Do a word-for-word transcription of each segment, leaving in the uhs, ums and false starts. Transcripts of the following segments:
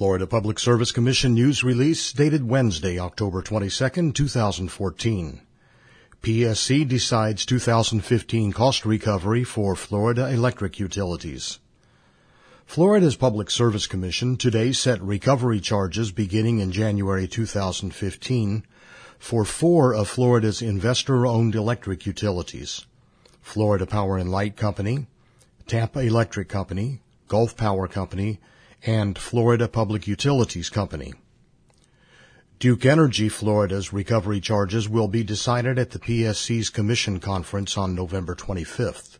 Florida Public Service Commission news release dated Wednesday, October twenty-second, two thousand fourteen. P S C decides two thousand fifteen cost recovery for Florida electric utilities. Florida's Public Service Commission today set recovery charges beginning in January two thousand fifteen for four of Florida's investor-owned electric utilities: Florida Power and Light Company, Tampa Electric Company, Gulf Power Company, and Florida Public Utilities Company. Duke Energy Florida's recovery charges will be decided at the P S C's Commission Conference on November twenty-fifth.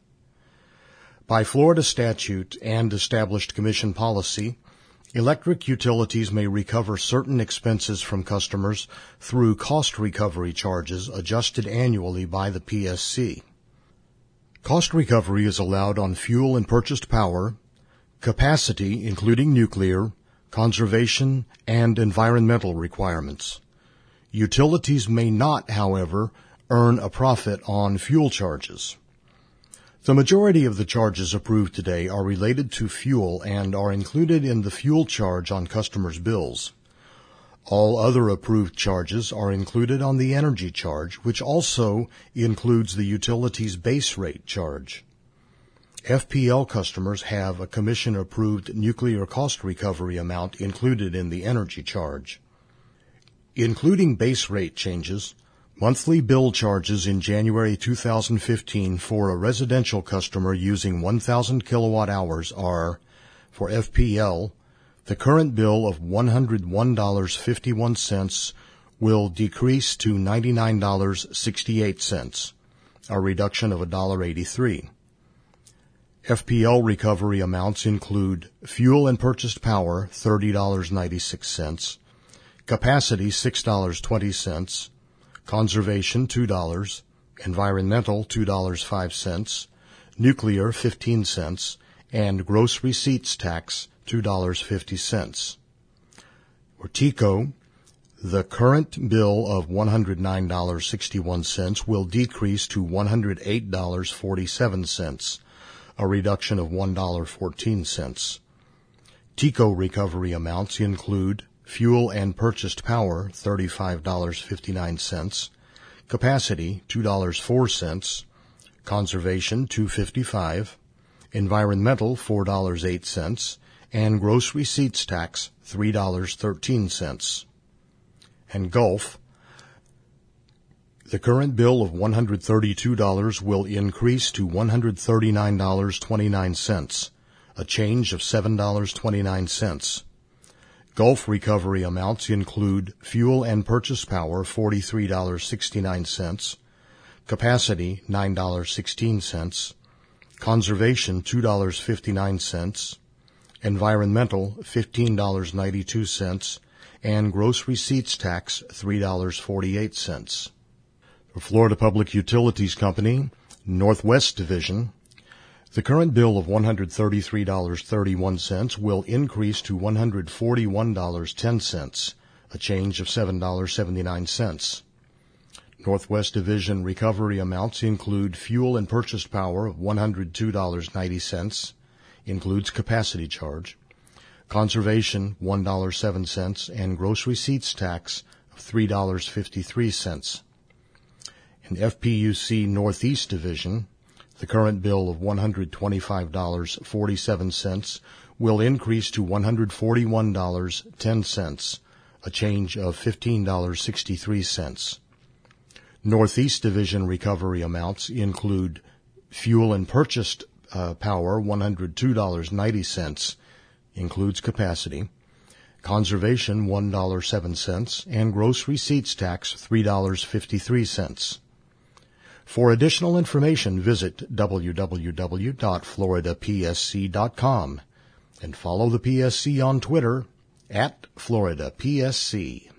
By Florida statute and established Commission policy, electric utilities may recover certain expenses from customers through cost recovery charges adjusted annually by the P S C. Cost recovery is allowed on fuel and purchased power, capacity, including nuclear, conservation, and environmental requirements. Utilities may not, however, earn a profit on fuel charges. The majority of the charges approved today are related to fuel and are included in the fuel charge on customers' bills. All other approved charges are included on the energy charge, which also includes the utility's base rate charge. F P L customers have a Commission-approved nuclear cost recovery amount included in the energy charge. Including base rate changes, monthly bill charges in January two thousand fifteen for a residential customer using one thousand kilowatt hours are, for F P L, the current bill of one hundred one dollars and fifty-one cents will decrease to ninety-nine dollars and sixty-eight cents, a reduction of one dollar and eighty-three cents. F P L recovery amounts include fuel and purchased power, thirty dollars and ninety-six cents, capacity, six dollars and twenty cents, conservation, two dollars, environmental, two dollars and five cents, nuclear, fifteen cents, and gross receipts tax, two dollars and fifty cents. For T E C O, the current bill of one hundred nine dollars and sixty-one cents will decrease to one hundred eight dollars and forty-seven cents, a reduction of one dollar and fourteen cents. T E C O recovery amounts include fuel and purchased power, thirty-five dollars and fifty-nine cents, capacity, two dollars and four cents, conservation, two dollars and fifty-five cents, environmental, four dollars and eight cents, and gross receipts tax, three dollars and thirteen cents. And Gulf, the current bill of one hundred thirty-two dollars will increase to one hundred thirty-nine dollars and twenty-nine cents, a change of seven dollars and twenty-nine cents. Gulf recovery amounts include fuel and purchase power, forty-three dollars and sixty-nine cents, capacity, nine dollars and sixteen cents, conservation, two dollars and fifty-nine cents, environmental, fifteen dollars and ninety-two cents, and gross receipts tax, three dollars and forty-eight cents. For Florida Public Utilities Company, Northwest Division, the current bill of one hundred thirty-three dollars and thirty-one cents will increase to one hundred forty-one dollars and ten cents, a change of seven dollars and seventy-nine cents. Northwest Division recovery amounts include fuel and purchased power of one hundred two dollars and ninety cents, includes capacity charge, conservation, one dollar and seven cents, and gross receipts tax of three dollars and fifty-three cents. In F P U C Northeast Division, the current bill of one hundred twenty-five dollars and forty-seven cents will increase to one hundred forty-one dollars and ten cents, a change of fifteen dollars and sixty-three cents. Northeast Division recovery amounts include fuel and purchased uh, power, one hundred two dollars and ninety cents, includes capacity, conservation, one dollar and seven cents, and gross receipts tax, three dollars and fifty-three cents. For additional information, visit w w w dot florida p s c dot com and follow the P S C on Twitter at Florida P S C.